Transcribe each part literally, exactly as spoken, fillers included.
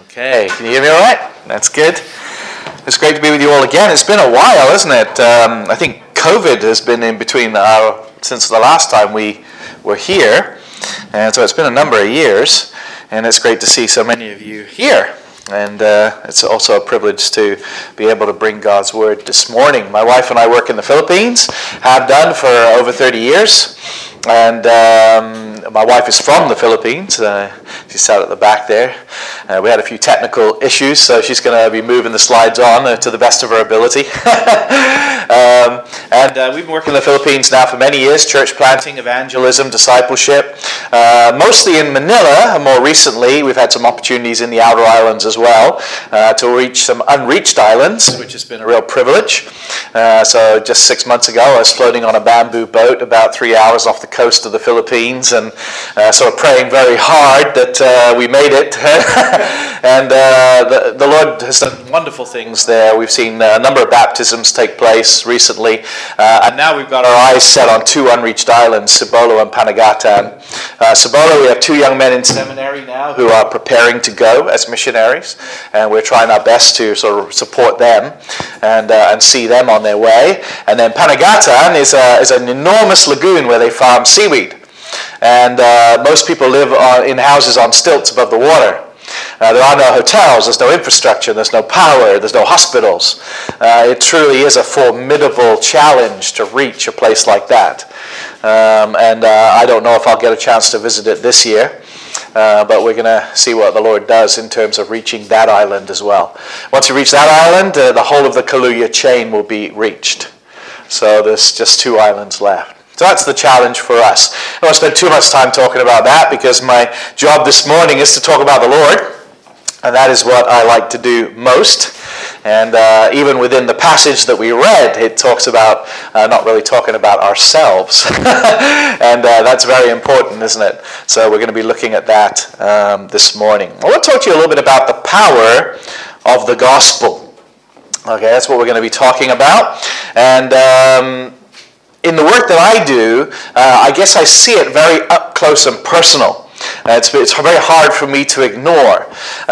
Okay, can you hear me all right? That's good. It's great to be with you all again. It's been a while, isn't it? Um, I think COVID has been in between our, since the last time we were here, and so it's been a number of years, and it's great to see so many of you here. And uh, it's also a privilege to be able to bring God's Word this morning. My wife and I work in the Philippines, have done for over thirty years. And um, my wife is from the Philippines. Uh, she sat at the back there. Uh, we had a few technical issues, so she's going to be moving the slides on uh, to the best of her ability. um, and uh, we've been working in the Philippines now for many years, church planting, evangelism, discipleship, uh, mostly in Manila. And more recently, we've had some opportunities in the outer islands as well uh, to reach some unreached islands, which has been a real privilege. Uh, so just six months ago, I was floating on a bamboo boat about three hours off the coast of the Philippines, and uh, sort of praying very hard that uh, we made it. and uh, the, the Lord has done wonderful things there. We've seen a number of baptisms take place recently, uh, and now we've got our eyes set on two unreached islands, Cibolo and Panagatan. Uh, Cibolo, we have two young men in seminary now who are preparing to go as missionaries, and we're trying our best to sort of support them and uh, and see them on their way. And then Panagatan is a, is an enormous lagoon where they farm seaweed, and uh, most people live on, in houses on stilts above the water. Uh, there are no hotels, there's no infrastructure, there's no power, there's no hospitals. Uh, it truly is a formidable challenge to reach a place like that. Um, and uh, I don't know if I'll get a chance to visit it this year, uh, but we're going to see what the Lord does in terms of reaching that island as well. Once you reach that island, uh, the whole of the Kaluuya chain will be reached. So there's just two islands left. So that's the challenge for us. I don't want to spend too much time talking about that because my job this morning is to talk about the Lord, and that is what I like to do most. And uh, even within the passage that we read, it talks about uh, not really talking about ourselves. and uh, that's very important, isn't it? So we're going to be looking at that um, this morning. I want to talk to you a little bit about the power of the gospel. Okay, that's what we're going to be talking about. And um, in the work that I do, uh, I guess I see it very up close and personal. Uh, it's, it's very hard for me to ignore.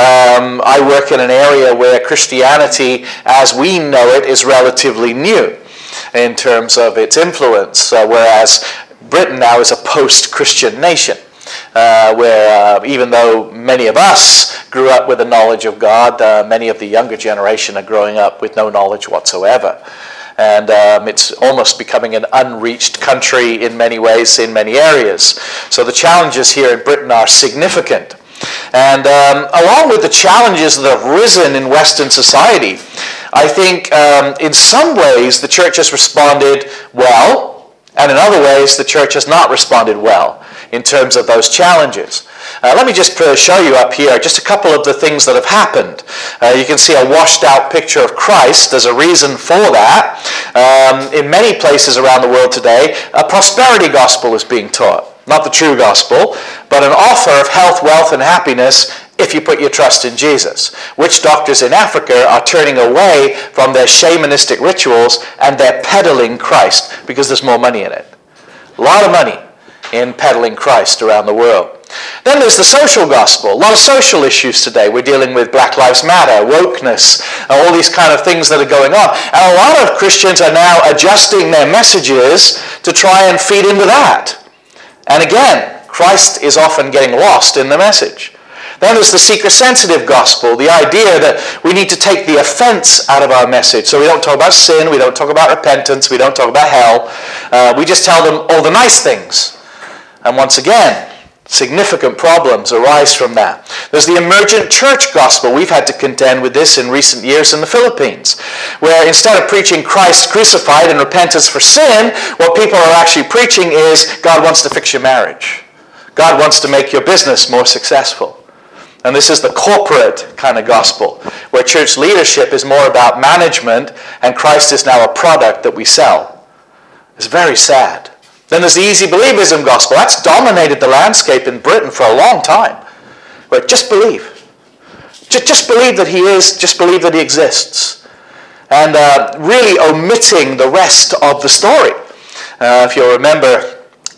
Um, I work in an area where Christianity, as we know it, is relatively new in terms of its influence, uh, whereas Britain now is a post-Christian nation, uh, where uh, even though many of us grew up with a knowledge of God, uh, many of the younger generation are growing up with no knowledge whatsoever. And um, it's almost becoming an unreached country in many ways, in many areas. So the challenges here in Britain are significant. And um, along with the challenges that have risen in Western society, I think um, in some ways the church has responded well, and in other ways the church has not responded well in terms of those challenges. Uh, let me just show you up here just a couple of the things that have happened. Uh, you can see a washed out picture of Christ. There's a reason for that. Um, in many places around the world today, a prosperity gospel is being taught. Not the true gospel, but an offer of health, wealth, and happiness if you put your trust in Jesus. Witch doctors in Africa are turning away from their shamanistic rituals and they're peddling Christ because there's more money in it. A lot of money in peddling Christ around the world. Then there's the social gospel. A lot of social issues today. We're dealing with Black Lives Matter, wokeness, all these kind of things that are going on. And a lot of Christians are now adjusting their messages to try and feed into that. And again, Christ is often getting lost in the message. Then there's the seeker-sensitive gospel, the idea that we need to take the offense out of our message. So we don't talk about sin, we don't talk about repentance, we don't talk about hell. Uh, we just tell them all the nice things. And once again, significant problems arise from that. There's the emergent church gospel. We've had to contend with this in recent years in the Philippines, where instead of preaching Christ crucified and repentance for sin, what people are actually preaching is God wants to fix your marriage. God wants to make your business more successful. And this is the corporate kind of gospel, where church leadership is more about management and Christ is now a product that we sell. It's very sad. Then there's the easy believism gospel. That's dominated the landscape in Britain for a long time. Where just believe. Just, just believe that he is, just believe that he exists. And uh, really omitting the rest of the story. Uh, if you'll remember,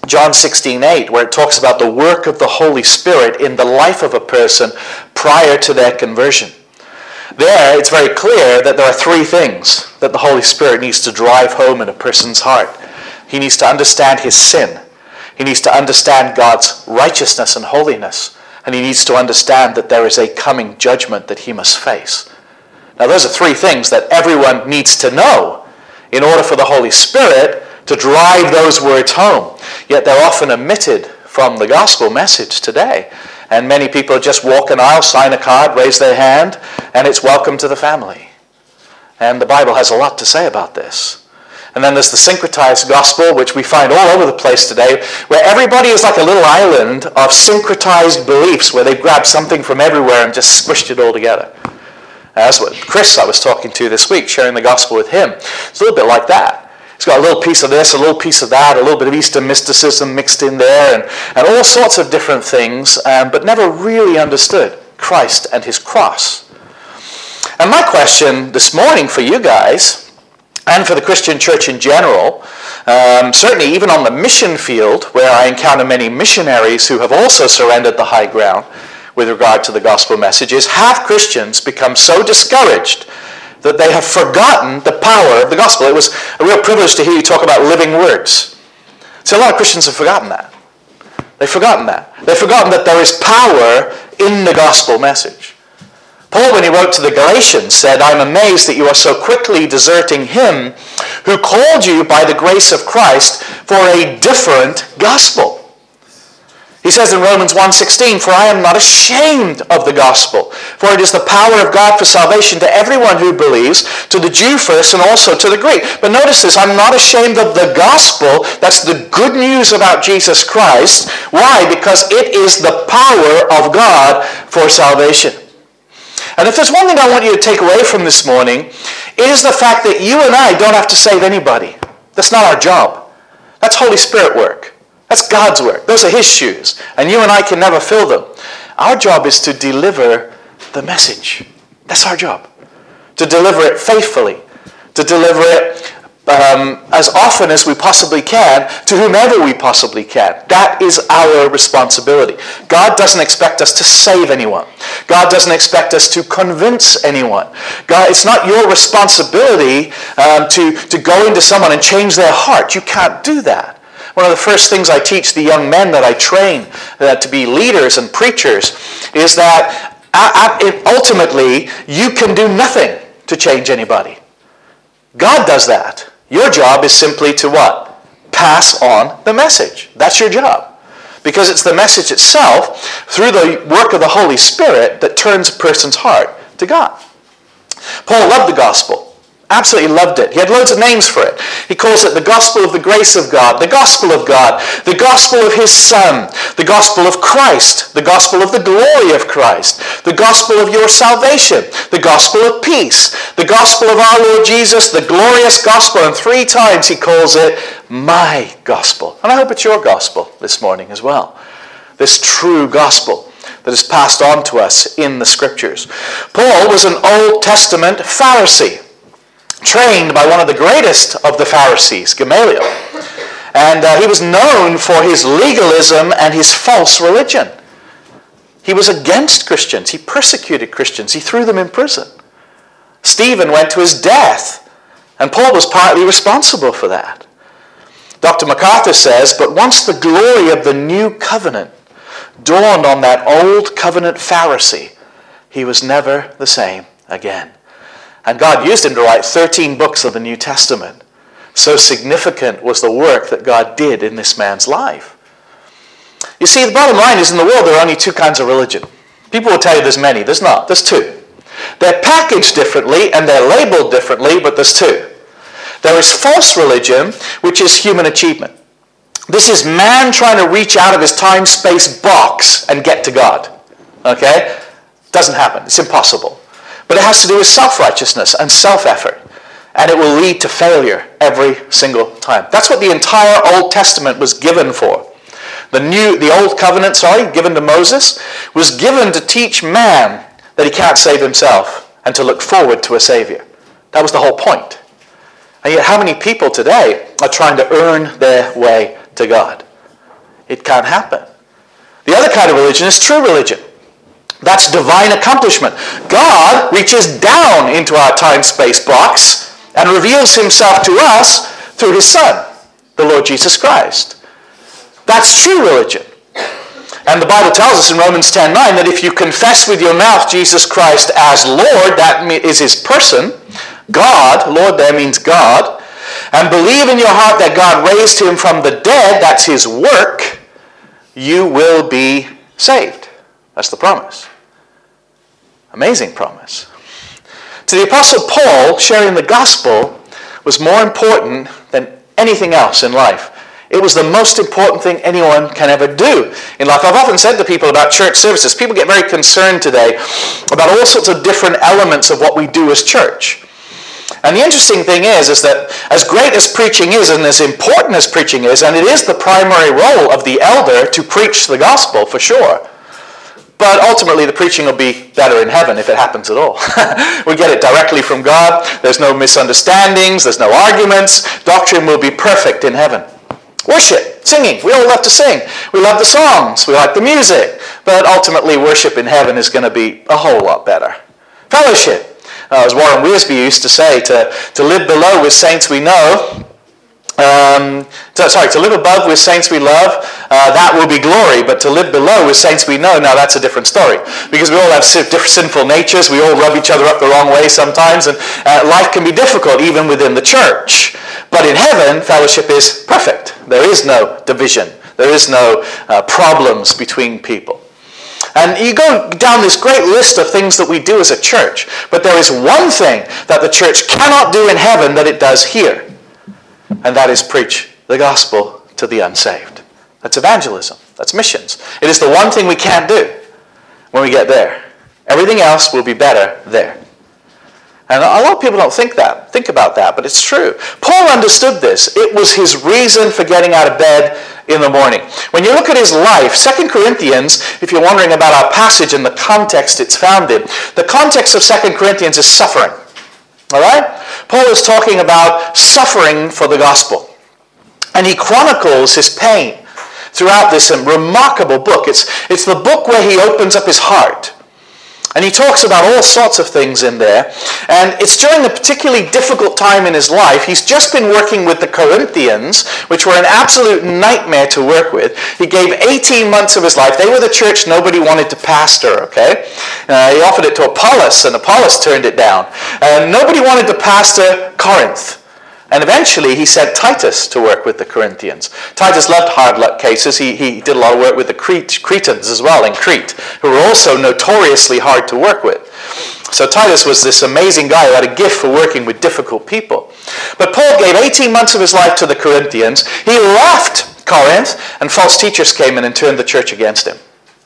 John sixteen eight, where it talks about the work of the Holy Spirit in the life of a person prior to their conversion. There, it's very clear that there are three things that the Holy Spirit needs to drive home in a person's heart. He needs to understand his sin. He needs to understand God's righteousness and holiness. And he needs to understand that there is a coming judgment that he must face. Now, those are three things that everyone needs to know in order for the Holy Spirit to drive those words home. Yet they're often omitted from the gospel message today. And many people just walk an aisle, sign a card, raise their hand, and it's welcome to the family. And the Bible has a lot to say about this. And then there's the syncretized gospel, which we find all over the place today, where everybody is like a little island of syncretized beliefs, where they've grabbed something from everywhere and just squished it all together. That's what Chris I was talking to this week, sharing the gospel with him. It's a little bit like that. It's got a little piece of this, a little piece of that, a little bit of Eastern mysticism mixed in there, and, and all sorts of different things, um, but never really understood Christ and his cross. And my question this morning for you guys, and for the Christian church in general, um, certainly even on the mission field, where I encounter many missionaries who have also surrendered the high ground with regard to the gospel message, is have Christians become so discouraged that they have forgotten the power of the gospel? It was a real privilege to hear you talk about living words. So a lot of Christians have forgotten that. They've forgotten that. They've forgotten that there is power in the gospel message. Paul, when he wrote to the Galatians, said, "I'm amazed that you are so quickly deserting him who called you by the grace of Christ for a different gospel." He says in Romans one sixteen, "For I am not ashamed of the gospel, for it is the power of God for salvation to everyone who believes, to the Jew first and also to the Greek." But notice this, I'm not ashamed of the gospel. That's the good news about Jesus Christ. Why? Because it is the power of God for salvation. And if there's one thing I want you to take away from this morning, it is the fact that you and I don't have to save anybody. That's not our job. That's Holy Spirit work. That's God's work. Those are his shoes. And you and I can never fill them. Our job is to deliver the message. That's our job. To deliver it faithfully. To deliver it um, as often as we possibly can to whomever we possibly can. That is our responsibility. God doesn't expect us to save anyone. God doesn't expect us to convince anyone. God, it's not your responsibility um, to, to go into someone and change their heart. You can't do that. One of the first things I teach the young men that I train uh, to be leaders and preachers is that uh, uh, ultimately you can do nothing to change anybody. God does that. Your job is simply to what? Pass on the message. That's your job. Because it's the message itself, through the work of the Holy Spirit, that turns a person's heart to God. Paul loved the gospel. Absolutely loved it. He had loads of names for it. He calls it the gospel of the grace of God, the gospel of God, the gospel of his Son, the gospel of Christ, the gospel of the glory of Christ, the gospel of your salvation, the gospel of peace, the gospel of our Lord Jesus, the glorious gospel, and three times he calls it my gospel. And I hope it's your gospel this morning as well. This true gospel that is passed on to us in the Scriptures. Paul was an Old Testament Pharisee, trained by one of the greatest of the Pharisees, Gamaliel. And uh, he was known for his legalism and his false religion. He was against Christians. He persecuted Christians. He threw them in prison. Stephen went to his death, and Paul was partly responsible for that. Doctor MacArthur says, but once the glory of the new covenant dawned on that old covenant Pharisee, he was never the same again. And God used him to write thirteen books of the New Testament. So significant was the work that God did in this man's life. You see, the bottom line is in the world there are only two kinds of religion. People will tell you there's many. There's not. There's two. They're packaged differently and they're labeled differently, but there's two. There is false religion, which is human achievement. This is man trying to reach out of his time-space box and get to God. Okay? Doesn't happen. It's impossible. But it has to do with self-righteousness and self-effort. And it will lead to failure every single time. That's what the entire Old Testament was given for. The new, the Old Covenant, sorry, given to Moses, was given to teach man that he can't save himself and to look forward to a Savior. That was the whole point. And yet how many people today are trying to earn their way to God? It can't happen. The other kind of religion is true religion. That's divine accomplishment. God reaches down into our time-space box and reveals himself to us through his Son, the Lord Jesus Christ. That's true religion. And the Bible tells us in Romans ten nine that if you confess with your mouth Jesus Christ as Lord, that is his person, God, Lord there means God, and believe in your heart that God raised him from the dead, that's his work, you will be saved. That's the promise. Amazing promise. To the Apostle Paul, sharing the gospel was more important than anything else in life. It was the most important thing anyone can ever do in life. I've often said to people about church services, people get very concerned today about all sorts of different elements of what we do as church. And the interesting thing is, is that as great as preaching is and as important as preaching is, and it is the primary role of the elder to preach the gospel for sure, but ultimately the preaching will be better in heaven if it happens at all. We get it directly from God. There's no misunderstandings. There's no arguments. Doctrine will be perfect in heaven. Worship, singing. We all love to sing. We love the songs. We like the music. But ultimately worship in heaven is going to be a whole lot better. Fellowship. Uh, as Warren Wiersbe used to say, to, to live below with saints we know, um, to, sorry, to live above with saints we love, uh, that will be glory. But to live below with saints we know, now that's a different story. Because we all have different sinful natures. We all rub each other up the wrong way sometimes. And uh, life can be difficult even within the church. But in heaven, fellowship is perfect. There is no division. There is no uh, problems between people. And you go down this great list of things that we do as a church. But there is one thing that the church cannot do in heaven that it does here. And that is preach the gospel to the unsaved. That's evangelism. That's missions. It is the one thing we can't do when we get there. Everything else will be better there. And a lot of people don't think that, think about that, but it's true. Paul understood this. It was his reason for getting out of bed in the morning. When you look at his life, Second Corinthians, if you're wondering about our passage and the context it's found in, the context of Second Corinthians is suffering. All right? Paul is talking about suffering for the gospel. And he chronicles his pain throughout this remarkable book. It's, it's the book where he opens up his heart. And he talks about all sorts of things in there. And it's during a particularly difficult time in his life. He's just been working with the Corinthians, which were an absolute nightmare to work with. He gave eighteen months of his life. They were the church nobody wanted to pastor, okay? Uh, he offered it to Apollos, and Apollos turned it down. And nobody wanted to pastor Corinth. And eventually he sent Titus to work with the Corinthians. Titus loved hard luck cases. He, he did a lot of work with the Crete, Cretans as well in Crete, who were also notoriously hard to work with. So Titus was this amazing guy who had a gift for working with difficult people. But Paul gave eighteen months of his life to the Corinthians. He left Corinth, and false teachers came in and turned the church against him.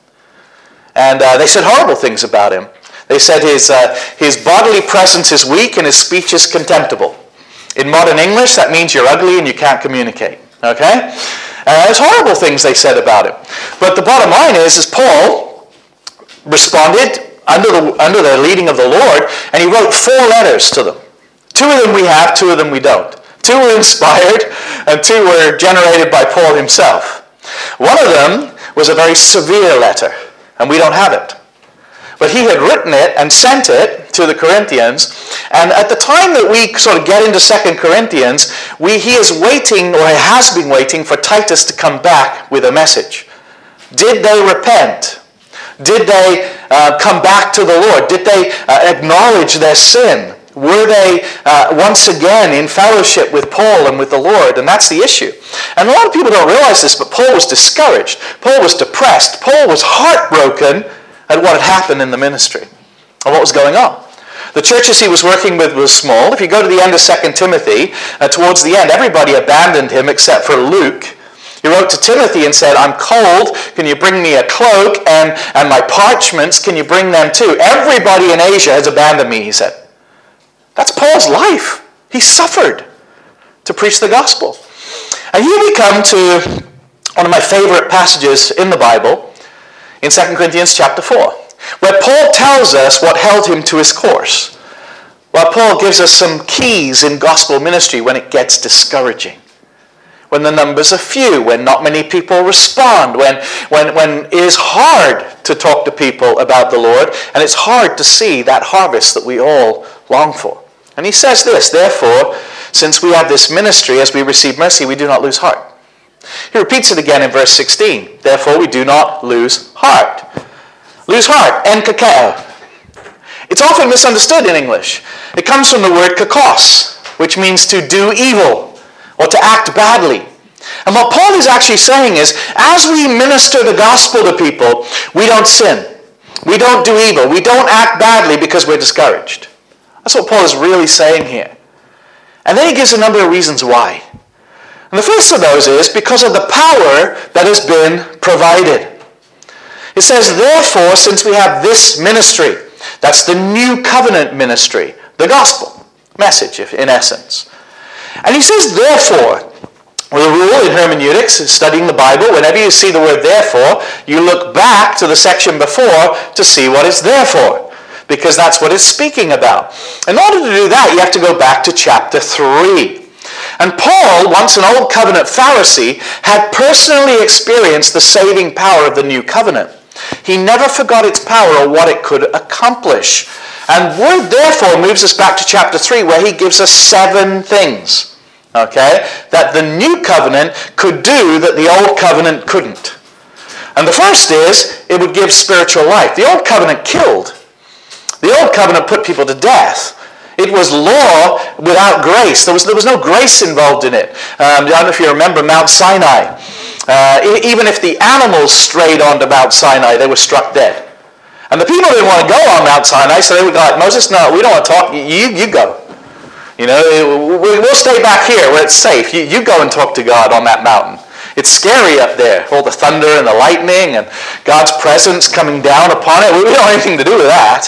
And uh, they said horrible things about him. They said his, uh, his bodily presence is weak and his speech is contemptible. In modern English, that means you're ugly and you can't communicate. Okay? Uh, there's horrible things they said about him. But the bottom line is, is Paul responded under the, under the leading of the Lord, and he wrote four letters to them. Two of them we have, two of them we don't. Two were inspired, and two were generated by Paul himself. One of them was a very severe letter, and we don't have it. But he had written it and sent it to the Corinthians. And at the time that we sort of get into Second Corinthians, we, he is waiting, or he has been waiting, for Titus to come back with a message. Did they repent? Did they uh, come back to the Lord? Did they uh, acknowledge their sin? Were they uh, once again in fellowship with Paul and with the Lord? And that's the issue. And a lot of people don't realize this, but Paul was discouraged. Paul was depressed. Paul was heartbroken at what had happened in the ministry and what was going on. The churches he was working with was small. If you go to the end of Second Timothy, uh, towards the end, everybody abandoned him except for Luke. He wrote to Timothy and said, I'm cold, can you bring me a cloak? And, and my parchments, can you bring them too? Everybody in Asia has abandoned me, he said. That's Paul's life. He suffered to preach the gospel. And here we come to one of my favorite passages in the Bible, in Second Corinthians chapter four, where Paul tells us what held him to his course. Well, Paul gives us some keys in gospel ministry when it gets discouraging. when the numbers are few, when not many people respond, when, when, when it is hard to talk to people about the Lord, and it's hard to see that harvest that we all long for. And he says this, therefore, since we have this ministry, as we receive mercy, we do not lose heart. He repeats it again in verse sixteen. Therefore, we do not lose heart. Lose heart, en kakeo. It's often misunderstood in English. It comes from the word kakos, which means to do evil or to act badly. And what Paul is actually saying is, as we minister the gospel to people, we don't sin. We don't do evil. We don't act badly because we're discouraged. That's what Paul is really saying here. And then he gives a number of reasons why. And the first of those is because of the power that has been provided. It says, therefore, since we have this ministry, that's the new covenant ministry, the gospel message, in essence. And he says, therefore, well, the rule in hermeneutics, studying the Bible, whenever you see the word therefore, you look back to the section before to see what it's there for, because that's what it's speaking about. In order to do that, you have to go back to chapter three. And Paul, once an old covenant Pharisee, had personally experienced the saving power of the new covenant. He never forgot its power or what it could accomplish. And word therefore moves us back to chapter three, where he gives us seven things, okay, that the new covenant could do that the old covenant couldn't. And the first is, it would give spiritual life. The old covenant killed. The old covenant put people to death. It was law without grace. There was, there was no grace involved in it. Um, I don't know if you remember Mount Sinai. Uh, even if the animals strayed onto Mount Sinai, they were struck dead. And the people didn't want to go on Mount Sinai, so they would go like, Moses, no, we don't want to talk. You, you go. You know, we'll stay back here where it's safe. You, you go and talk to God on that mountain. It's scary up there, all the thunder and the lightning and God's presence coming down upon it. We don't have anything to do with that.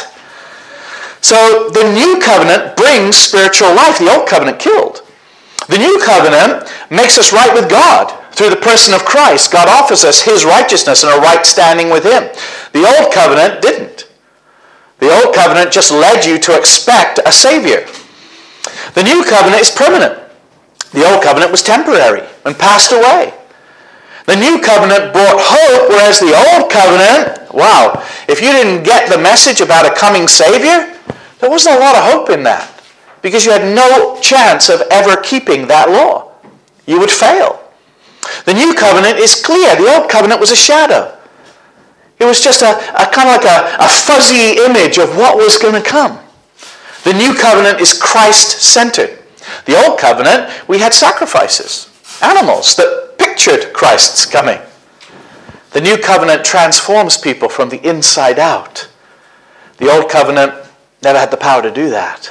So the new covenant brings spiritual life. The old covenant killed. The new covenant makes us right with God. Through the person of Christ, God offers us his righteousness and a right standing with him. The old covenant didn't. The old covenant just led you to expect a Savior. The new covenant is permanent. The old covenant was temporary and passed away. The new covenant brought hope, whereas the old covenant, wow, if you didn't get the message about a coming Savior, there wasn't a lot of hope in that, because you had no chance of ever keeping that law. You would fail. The new covenant is clear. The old covenant was a shadow. It was just a, a kind of like a, a fuzzy image of what was going to come. The new covenant is Christ-centered. The old covenant, we had sacrifices, animals that pictured Christ's coming. The new covenant transforms people from the inside out. The old covenant never had the power to do that.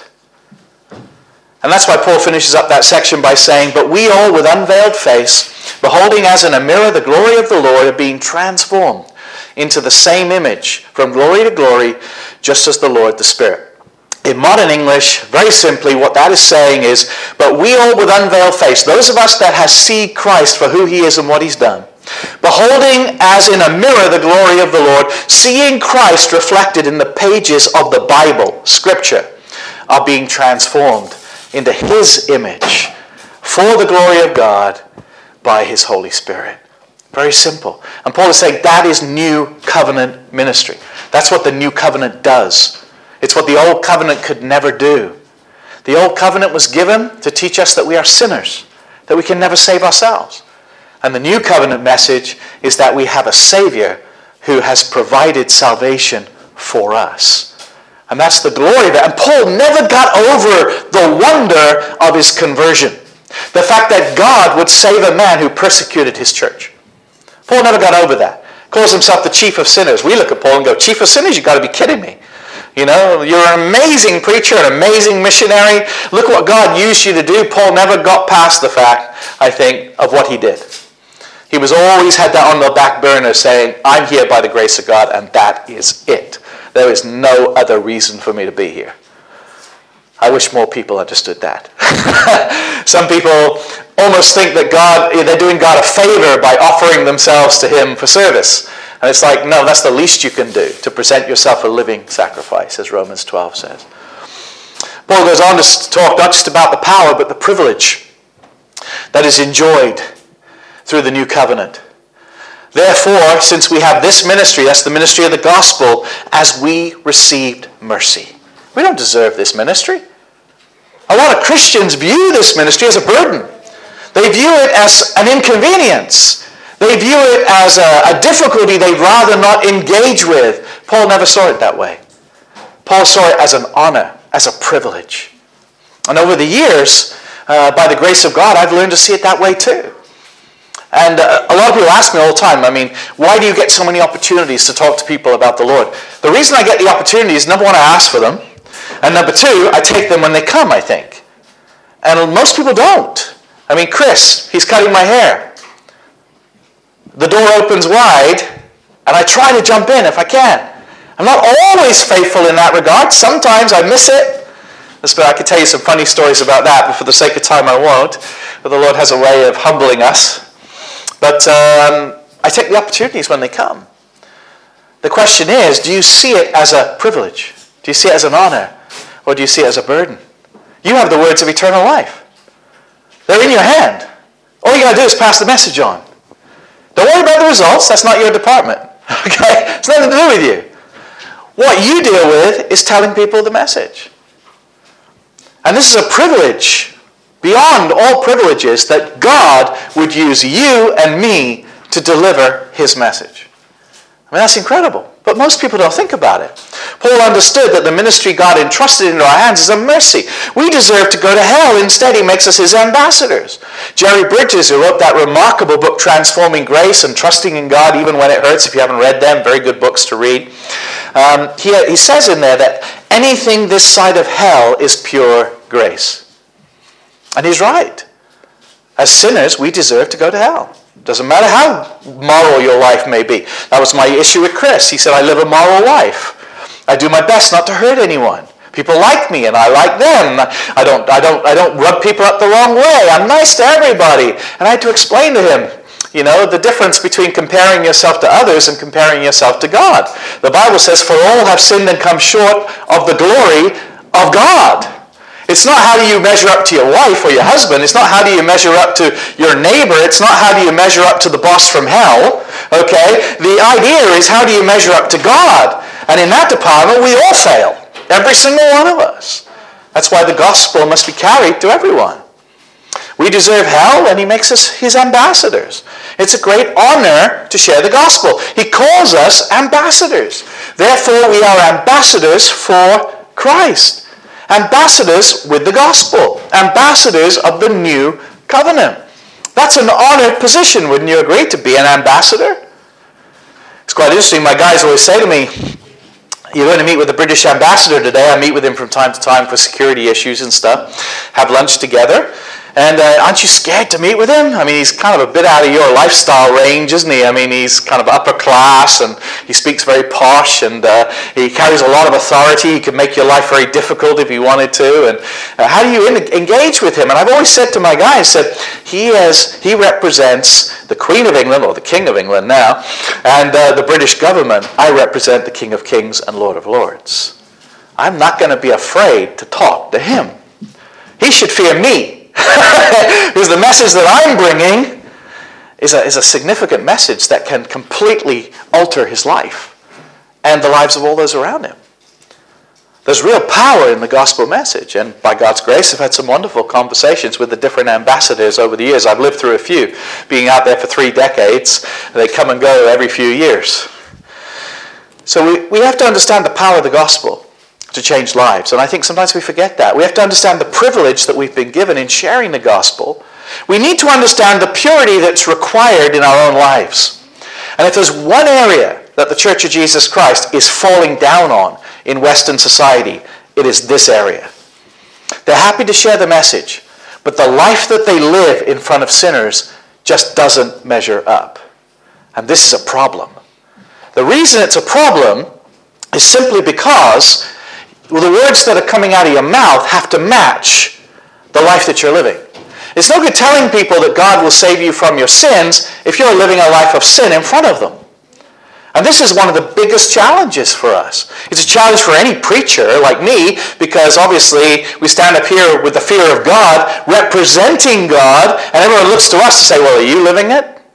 And that's why Paul finishes up that section by saying, but we all with unveiled face, beholding as in a mirror the glory of the Lord, are being transformed into the same image from glory to glory, just as the Lord the Spirit. In modern English, very simply, what that is saying is, but we all with unveiled face, those of us that have seen Christ for who he is and what he's done, beholding as in a mirror the glory of the Lord, seeing Christ reflected in the pages of the Bible, Scripture, are being transformed into his image for the glory of God by his Holy Spirit. Very simple. And Paul is saying that is new covenant ministry. That's what the new covenant does. It's what the old covenant could never do. The old covenant was given to teach us that we are sinners, that we can never save ourselves. And the new covenant message is that we have a Savior who has provided salvation for us. And that's the glory of it. And Paul never got over the wonder of his conversion. The fact that God would save a man who persecuted his church. Paul never got over that. Calls himself the chief of sinners. We look at Paul and go, chief of sinners? You've got to be kidding me. You know, you're an amazing preacher, an amazing missionary. Look what God used you to do. Paul never got past the fact, I think, of what he did. He was always had that on the back burner saying, I'm here by the grace of God, and that is it. There is no other reason for me to be here. I wish more people understood that. Some people almost think that God, they're doing God a favor by offering themselves to him for service. And it's like, no, that's the least you can do, to present yourself a living sacrifice, as Romans twelve says. Paul goes on to talk not just about the power, but the privilege that is enjoyed through the new covenant. Therefore, since we have this ministry, that's the ministry of the gospel, as we received mercy. We don't deserve this ministry. A lot of Christians view this ministry as a burden. They view it as an inconvenience. They view it as a, a difficulty they'd rather not engage with. Paul never saw it that way. Paul saw it as an honor, as a privilege. And over the years, uh, by the grace of God, I've learned to see it that way too. And uh, a lot of people ask me all the time, I mean, why do you get so many opportunities to talk to people about the Lord? The reason I get the opportunities, number one, I ask for them. And number two, I take them when they come, I think. And most people don't. I mean, Chris, he's cutting my hair. The door opens wide, and I try to jump in if I can. I'm not always faithful in that regard. Sometimes I miss it. I could tell you some funny stories about that, but for the sake of time I won't. But the Lord has a way of humbling us. But um, I take the opportunities when they come. The question is, do you see it as a privilege? Do you see it as an honor? Or do you see it as a burden? You have the words of eternal life. They're in your hand. All you got to do is pass the message on. Don't worry about the results. That's not your department. Okay? It's nothing to do with you. What you deal with is telling people the message. And this is a privilege, beyond all privileges, that God would use you and me to deliver his message. I mean, that's incredible. But most people don't think about it. Paul understood that the ministry God entrusted into our hands is a mercy. We deserve to go to hell. Instead, he makes us his ambassadors. Jerry Bridges, who wrote that remarkable book, Transforming Grace and Trusting in God Even When It Hurts, if you haven't read them, very good books to read. Um, he, he says in there that anything this side of hell is pure grace. And he's right. As sinners, we deserve to go to hell. Doesn't matter how moral your life may be. That was my issue with Chris. He said, I live a moral life. I do my best not to hurt anyone. People like me and I like them. I don't, I don't, I don't rub people up the wrong way. I'm nice to everybody. And I had to explain to him, you know, the difference between comparing yourself to others and comparing yourself to God. The Bible says, for all have sinned and come short of the glory of God. It's not how do you measure up to your wife or your husband. It's not how do you measure up to your neighbor. It's not how do you measure up to the boss from hell. Okay? The idea is how do you measure up to God? And in that department, we all fail. Every single one of us. That's why the gospel must be carried to everyone. We deserve hell, and he makes us his ambassadors. It's a great honor to share the gospel. He calls us ambassadors. Therefore, we are ambassadors for Christ. Ambassadors with the gospel. Ambassadors of the new covenant. That's an honored position, wouldn't you agree, to be an ambassador? It's quite interesting. My guys always say to me, you're going to meet with the British ambassador today. I meet with him from time to time for security issues and stuff. Have lunch together. And uh, aren't you scared to meet with him? I mean, he's kind of a bit out of your lifestyle range, isn't he? I mean, he's kind of upper class and he speaks very posh and uh, he carries a lot of authority. He could make your life very difficult if he wanted to. And uh, how do you in- engage with him? And I've always said to my guys that he has, he represents the Queen of England, or the King of England now, and uh, the British government. I represent the King of Kings and Lord of Lords. I'm not going to be afraid to talk to him. He should fear me. Because the message that I'm bringing is a, is a significant message that can completely alter his life and the lives of all those around him. There's real power in the gospel message, and by God's grace I've had some wonderful conversations with the different ambassadors over the years. I've lived through a few, being out there for three decades. They come and go every few years. So we, we have to understand the power of the gospel to change lives. And I think sometimes we forget that. We have to understand the privilege that we've been given in sharing the gospel. We need to understand the purity that's required in our own lives. And if there's one area that the Church of Jesus Christ is falling down on in Western society, it is this area. They're happy to share the message, but the life that they live in front of sinners just doesn't measure up. And this is a problem. The reason it's a problem is simply because well, the words that are coming out of your mouth have to match the life that you're living. It's no good telling people that God will save you from your sins if you're living a life of sin in front of them. And this is one of the biggest challenges for us. It's a challenge for any preacher like me, because obviously we stand up here with the fear of God, representing God, and everyone looks to us to say, well, are you living it?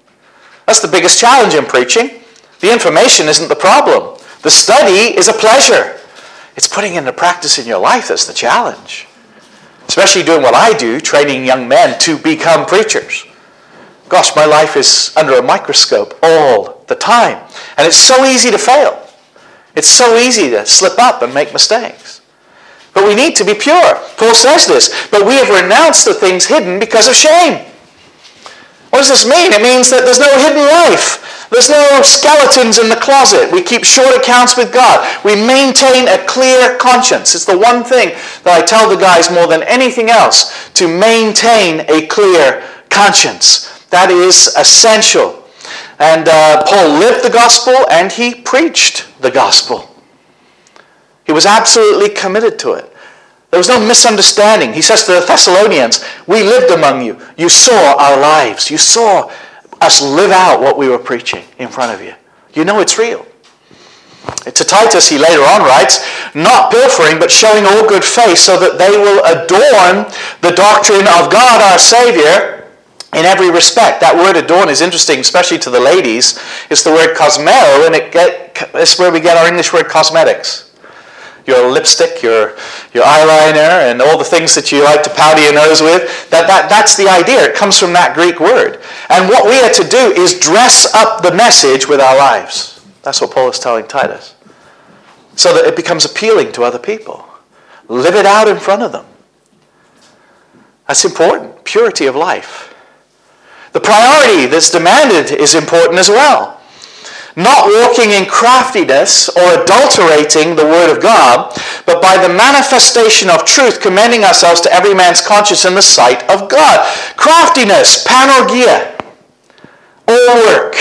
That's the biggest challenge in preaching. The information isn't the problem. The study is a pleasure. It's putting into practice in your life that's the challenge. Especially doing what I do, training young men to become preachers. Gosh, my life is under a microscope all the time. And it's so easy to fail. It's so easy to slip up and make mistakes. But we need to be pure. Paul says this. But we have renounced the things hidden because of shame. What does this mean? It means that there's no hidden life. There's no skeletons in the closet. We keep short accounts with God. We maintain a clear conscience. It's the one thing that I tell the guys more than anything else, to maintain a clear conscience. That is essential. And uh, Paul lived the gospel and he preached the gospel. He was absolutely committed to it. There was no misunderstanding. He says to the Thessalonians, we lived among you. You saw our lives. You saw us live out what we were preaching in front of you. You know it's real. To Titus, he later on writes, not pilfering, but showing all good faith, so that they will adorn the doctrine of God our Savior in every respect. That word adorn is interesting, especially to the ladies. It's the word cosmeo, and it get, it's where we get our English word cosmetics. Your lipstick, your your eyeliner, and all the things that you like to powder your nose with, that, that, that's the idea. It comes from that Greek word. And what we are to do is dress up the message with our lives. That's what Paul is telling Titus. So that it becomes appealing to other people. Live it out in front of them. That's important. Purity of life. The priority that's demanded is important as well. Not walking in craftiness or adulterating the word of God, but by the manifestation of truth, commending ourselves to every man's conscience in the sight of God. Craftiness, panorgia, all work.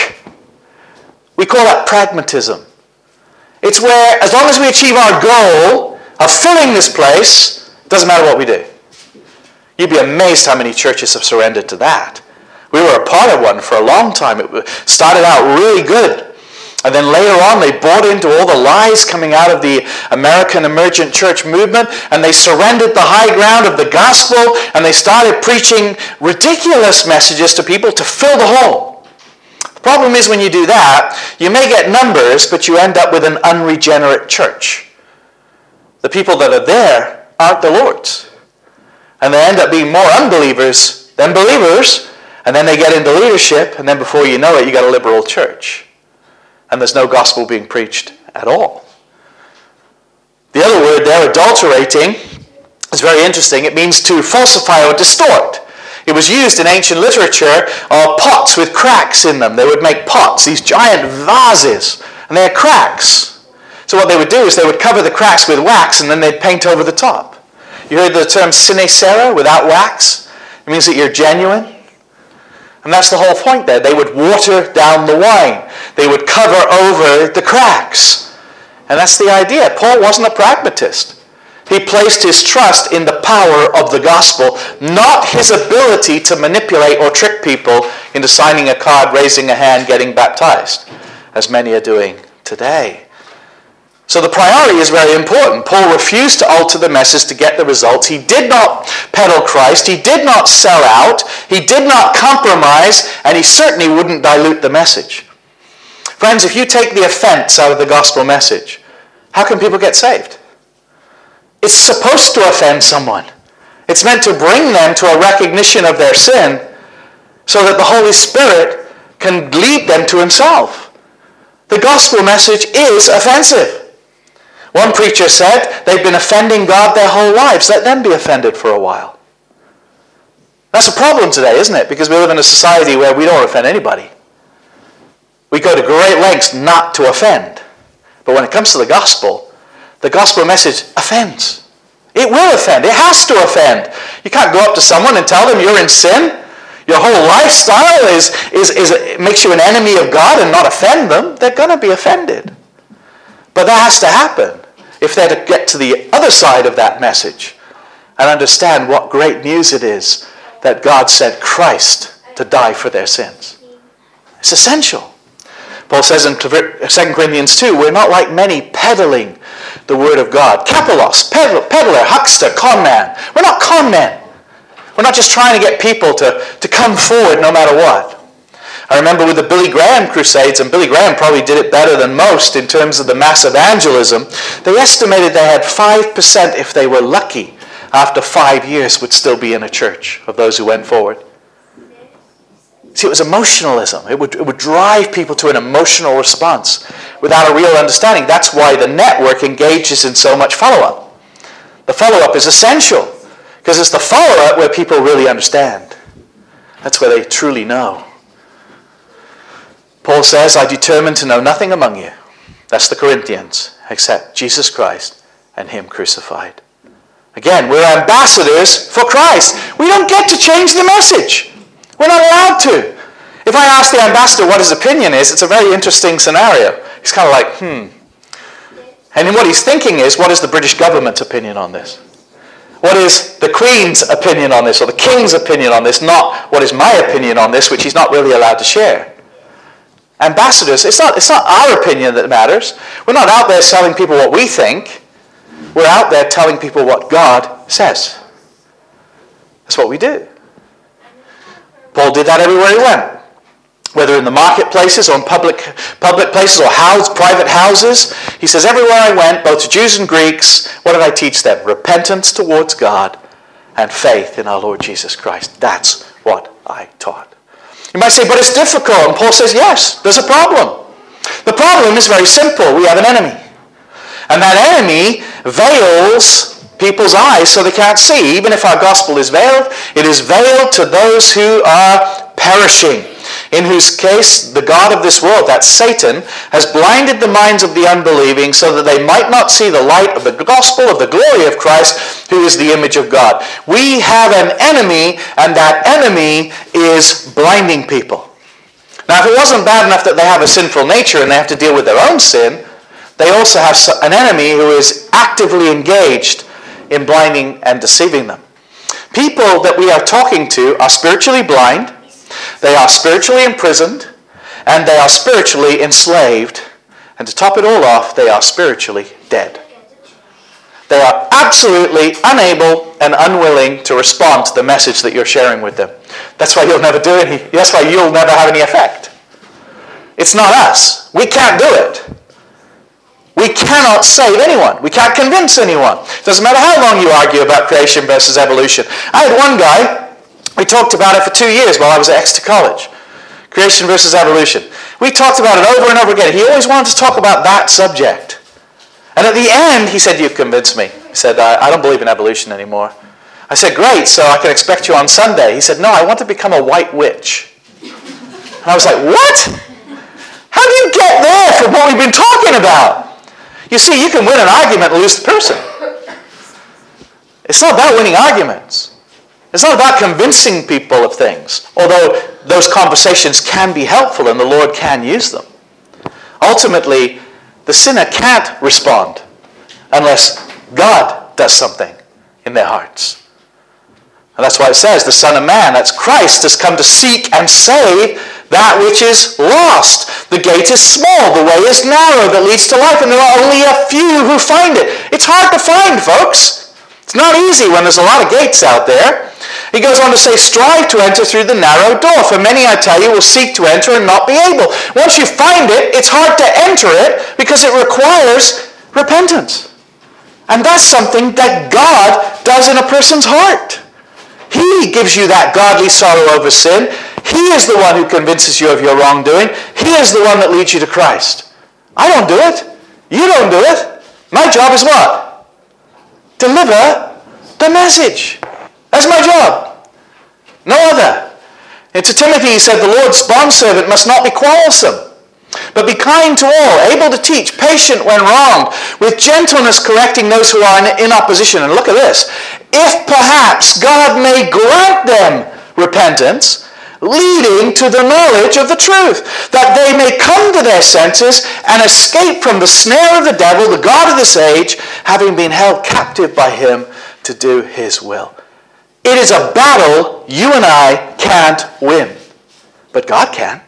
We call that pragmatism. It's where, as long as we achieve our goal of filling this place, it doesn't matter what we do. You'd be amazed how many churches have surrendered to that. We were a part of one for a long time. It started out really good. And then later on, they bought into all the lies coming out of the American emergent church movement, and they surrendered the high ground of the gospel, and they started preaching ridiculous messages to people to fill the hole. The problem is when you do that, you may get numbers, but you end up with an unregenerate church. The people that are there aren't the Lord's. And they end up being more unbelievers than believers, and then they get into leadership, and then before you know it, you got a liberal church. And there's no gospel being preached at all. The other word there, adulterating, is very interesting. It means to falsify or distort. It was used in ancient literature of pots with cracks in them. They would make pots, these giant vases, and they had cracks. So what they would do is they would cover the cracks with wax, and then they'd paint over the top. You heard the term sine cera, without wax? It means that you're genuine. And that's the whole point there. They would water down the wine. They would cover over the cracks. And that's the idea. Paul wasn't a pragmatist. He placed his trust in the power of the gospel, not his ability to manipulate or trick people into signing a card, raising a hand, getting baptized, as many are doing today. So the priority is very important. Paul refused to alter the message to get the results. He did not peddle Christ. He did not sell out. He did not compromise. And he certainly wouldn't dilute the message. Friends, if you take the offense out of the gospel message, how can people get saved? It's supposed to offend someone. It's meant to bring them to a recognition of their sin so that the Holy Spirit can lead them to himself. The gospel message is offensive. One preacher said they've been offending God their whole lives. Let them be offended for a while. That's a problem today, isn't it? Because we live in a society where we don't offend anybody. We go to great lengths not to offend. But when it comes to the gospel, the gospel message offends. It will offend. It has to offend. You can't go up to someone and tell them you're in sin. Your whole lifestyle is, is, is makes you an enemy of God and not offend them. They're going to be offended. But that has to happen if they're to get to the other side of that message and understand what great news it is that God sent Christ to die for their sins. It's essential. Paul says in Second Corinthians two, we're not like many peddling the word of God. Kapelos, peddler, huckster, con man. We're not con men. We're not just trying to get people to, to come forward no matter what. I remember with the Billy Graham Crusades, and Billy Graham probably did it better than most in terms of the mass evangelism, they estimated they had five percent, if they were lucky, after five years would still be in a church of those who went forward. See, it was emotionalism. It would, it would drive people to an emotional response without a real understanding. That's why the network engages in so much follow-up. The follow-up is essential because it's the follow-up where people really understand. That's where they truly know. Paul says, I determined to know nothing among you, that's the Corinthians, except Jesus Christ and him crucified. Again, we're ambassadors for Christ. We don't get to change the message. We're not allowed to. If I ask the ambassador what his opinion is, it's a very interesting scenario. He's kind of like, hmm. And then what he's thinking is, what is the British government's opinion on this? What is the Queen's opinion on this, or the King's opinion on this, not what is my opinion on this, which he's not really allowed to share. Ambassadors, it's not, it's not our opinion that matters. We're not out there telling people what we think. We're out there telling people what God says. That's what we do. Paul did that everywhere he went. Whether in the marketplaces or in public, public places or house, private houses. He says, everywhere I went, both to Jews and Greeks, what did I teach them? Repentance towards God and faith in our Lord Jesus Christ. That's what I taught. You might say, but it's difficult. And Paul says, yes, there's a problem. The problem is very simple. We have an enemy. And that enemy veils people's eyes so they can't see. Even if our gospel is veiled, it is veiled to those who are perishing, in whose case the god of this world, that's Satan, has blinded the minds of the unbelieving so that they might not see the light of the gospel of the glory of Christ, who is the image of God. We have an enemy, and that enemy is blinding people. Now, if it wasn't bad enough that they have a sinful nature and they have to deal with their own sin, they also have an enemy who is actively engaged in blinding and deceiving them. People that we are talking to are spiritually blind, they are spiritually imprisoned, and they are spiritually enslaved. And to top it all off, they are spiritually dead. They are absolutely unable and unwilling to respond to the message that you're sharing with them. That's why you'll never do any, that's why you'll never have any effect. It's not us. We can't do it. We cannot save anyone. We can't convince anyone. It doesn't matter how long you argue about creation versus evolution. I had one guy, we talked about it for two years while I was at Exeter College. Creation versus evolution. We talked about it over and over again. He always wanted to talk about that subject. And at the end, he said, you've convinced me. He said, I, I don't believe in evolution anymore. I said, great, so I can expect you on Sunday. He said, no, I want to become a white witch. And I was like, what? How do you get there from what we've been talking about? You see, you can win an argument and lose the person. It's not about winning arguments. It's not about convincing people of things, although those conversations can be helpful and the Lord can use them. Ultimately, the sinner can't respond unless God does something in their hearts. And that's why it says, the Son of Man, that's Christ, has come to seek and save that which is lost. The gate is small, the way is narrow that leads to life, and there are only a few who find it. It's hard to find, folks. It's not easy when there's a lot of gates out there. He goes on to say, strive to enter through the narrow door, for many, I tell you, will seek to enter and not be able. Once you find it, it's hard to enter it because it requires repentance. And that's something that God does in a person's heart. He gives you that godly sorrow over sin. He is the one who convinces you of your wrongdoing. He is the one that leads you to Christ. I don't do it. You don't do it. My job is what? Deliver the message. That's my job. No other. And to Timothy he said, the Lord's bondservant must not be quarrelsome, but be kind to all, able to teach, patient when wronged, with gentleness correcting those who are in opposition. And look at this. If perhaps God may grant them repentance, leading to the knowledge of the truth, that they may come to their senses and escape from the snare of the devil, the god of this age, having been held captive by him to do his will. It is a battle you and I can't win, but God can.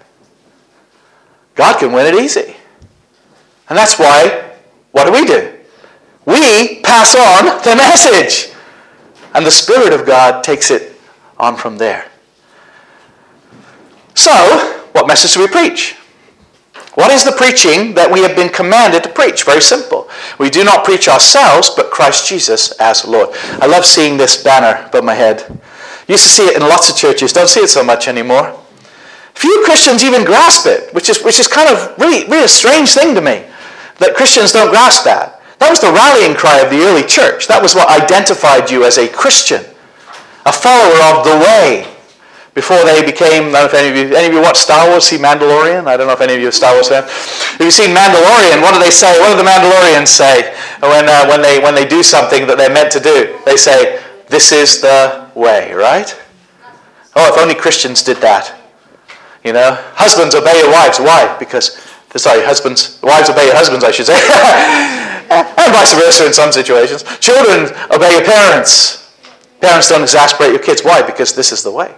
God can win it easy. And that's why, what do we do? We pass on the message. And the Spirit of God takes it on from there. So, what message do we preach? What is the preaching that we have been commanded to preach? Very simple. We do not preach ourselves, but Christ Jesus as Lord. I love seeing this banner above my head. Used to see it in lots of churches. Don't see it so much anymore. Few Christians even grasp it, which is which is kind of really, really a strange thing to me, that Christians don't grasp that. That was the rallying cry of the early church. That was what identified you as a Christian, a follower of the way. Before they became, I don't know if any of you, any of you watch Star Wars, see Mandalorian? I don't know if any of you are Star Wars fans. If you've seen Mandalorian, what do they say? What do the Mandalorians say when, uh, when, they, when they do something that they're meant to do? They say, this is the way, right? Oh, if only Christians did that. You know, husbands obey your wives. Why? Because, sorry, husbands, wives obey your husbands, I should say. And vice versa in some situations. Children obey your parents. Parents don't exasperate your kids. Why? Because this is the way.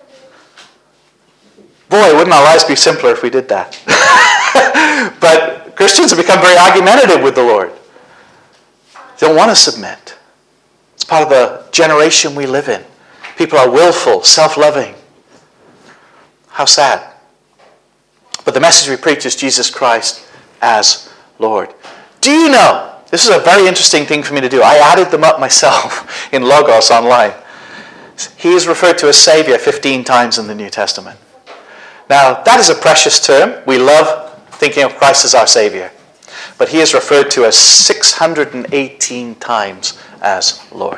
Boy, wouldn't our lives be simpler if we did that. But Christians have become very argumentative with the Lord. They don't want to submit. It's part of the generation we live in. People are willful, self-loving. How sad. But the message we preach is Jesus Christ as Lord. Do you know, this is a very interesting thing for me to do. I added them up myself in Logos online. He is referred to as Savior fifteen times in the New Testament. Now, that is a precious term. We love thinking of Christ as our Savior. But he is referred to as six hundred eighteen times as Lord.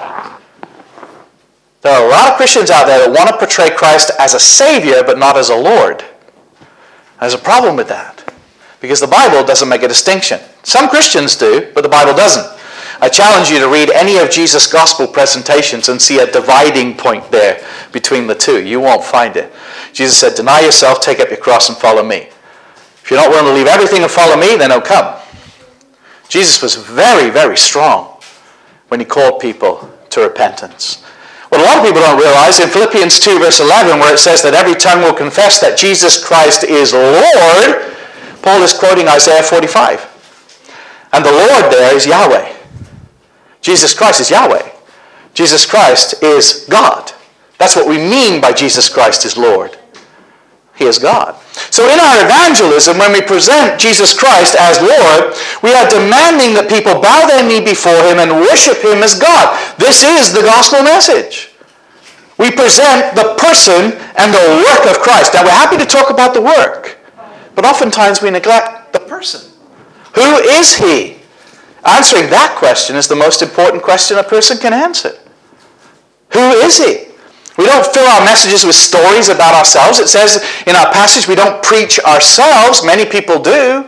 There are a lot of Christians out there that want to portray Christ as a Savior, but not as a Lord. There's a problem with that, because the Bible doesn't make a distinction. Some Christians do, but the Bible doesn't. I challenge you to read any of Jesus' gospel presentations and see a dividing point there between the two. You won't find it. Jesus said, deny yourself, take up your cross, and follow me. If you're not willing to leave everything and follow me, then don't come. Jesus was very, very strong when he called people to repentance. What a lot of people don't realize, in Philippians two, verse eleven, where it says that every tongue will confess that Jesus Christ is Lord, Paul is quoting Isaiah forty-five. And the Lord there is Yahweh. Jesus Christ is Yahweh. Jesus Christ is God. That's what we mean by Jesus Christ is Lord. He is God. So in our evangelism, when we present Jesus Christ as Lord, we are demanding that people bow their knee before him and worship him as God. This is the gospel message. We present the person and the work of Christ. Now, we're happy to talk about the work, but oftentimes we neglect the person. Who is he? Answering that question is the most important question a person can answer. Who is he? We don't fill our messages with stories about ourselves. It says in our passage we don't preach ourselves. Many people do.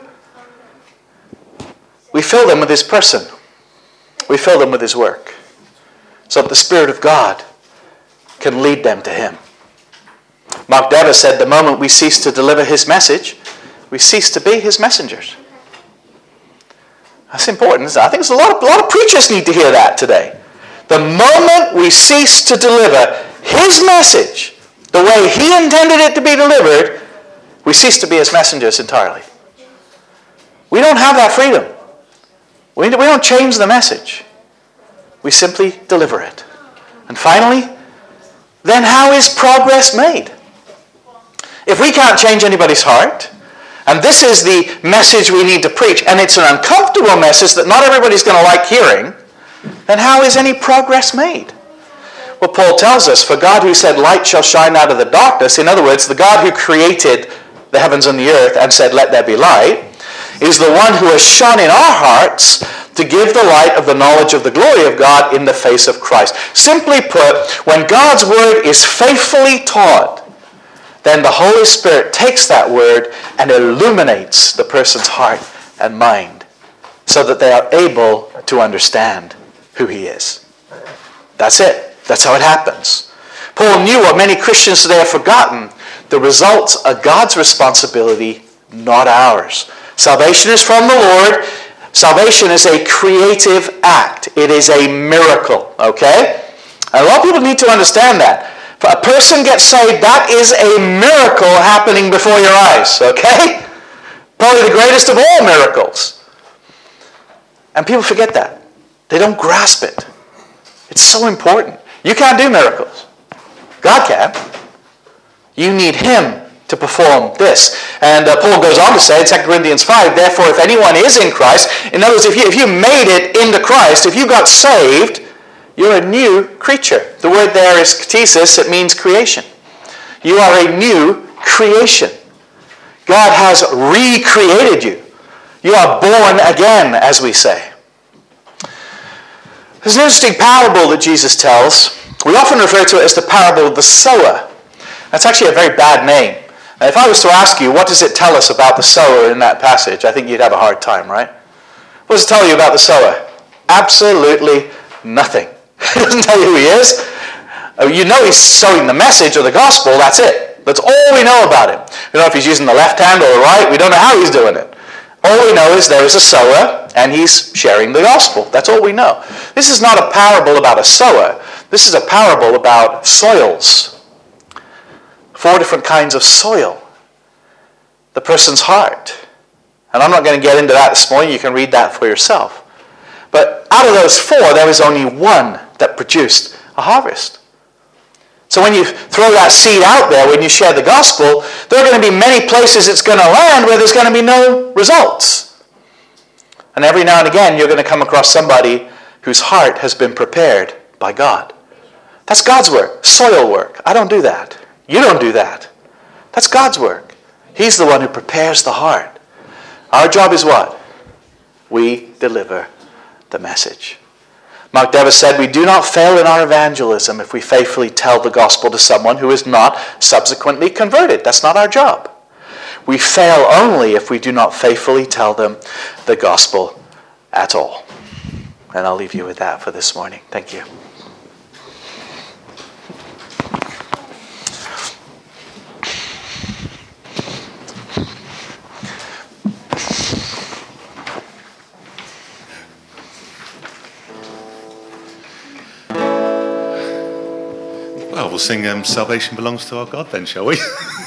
We fill them with his person. We fill them with his work, so that the Spirit of God can lead them to him. Mark Dever said, the moment we cease to deliver his message, we cease to be his messengers. That's important, isn't it? I think there's a lot of, a lot of preachers need to hear that today. The moment we cease to deliver his message the way he intended it to be delivered, we cease to be his messengers entirely. We don't have that freedom. We, we don't change the message. We simply deliver it. And finally, then how is progress made? If we can't change anybody's heart, and this is the message we need to preach, and it's an uncomfortable message that not everybody's going to like hearing, then how is any progress made? Well, Paul tells us, for God who said light shall shine out of the darkness, in other words, the God who created the heavens and the earth and said let there be light, is the one who has shone in our hearts to give the light of the knowledge of the glory of God in the face of Christ. Simply put, when God's word is faithfully taught, then the Holy Spirit takes that word and illuminates the person's heart and mind so that they are able to understand who he is. That's it. That's how it happens. Paul knew what many Christians today have forgotten. The results are God's responsibility, not ours. Salvation is from the Lord. Salvation is a creative act. It is a miracle, okay? And a lot of people need to understand that. If a person gets saved, that is a miracle happening before your eyes, okay? Probably the greatest of all miracles. And people forget that. They don't grasp it. It's so important. You can't do miracles. God can. You need him to perform this. And uh, Paul goes on to say in Second Corinthians five, therefore if anyone is in Christ, in other words, if you, if you made it into Christ, if you got saved, you're a new creature. The word there is ktesis. It means creation. You are a new creation. God has recreated you. You are born again, as we say. There's an interesting parable that Jesus tells. We often refer to it as the parable of the sower. That's actually a very bad name. Now, if I was to ask you, what does it tell us about the sower in that passage, I think you'd have a hard time, right? What does it tell you about the sower? Absolutely nothing. It doesn't tell you who he is. You know he's sowing the message of the gospel, that's it. That's all we know about him. We don't know if he's using the left hand or the right. We don't know how he's doing it. All we know is there is a sower, and he's sharing the gospel. That's all we know. This is not a parable about a sower. This is a parable about soils. Four different kinds of soil. The person's heart. And I'm not going to get into that this morning. You can read that for yourself. But out of those four, there is only one that produced a harvest. So when you throw that seed out there, when you share the gospel, there are going to be many places it's going to land where there's going to be no results. And every now and again, you're going to come across somebody whose heart has been prepared by God. That's God's work, soil work. I don't do that. You don't do that. That's God's work. He's the one who prepares the heart. Our job is what? We deliver the message. Mark Davis said, we do not fail in our evangelism if we faithfully tell the gospel to someone who is not subsequently converted. That's not our job. We fail only if we do not faithfully tell them the gospel at all. And I'll leave you with that for this morning. Thank you. Well, we'll sing um, Salvation Belongs to Our God then, shall we?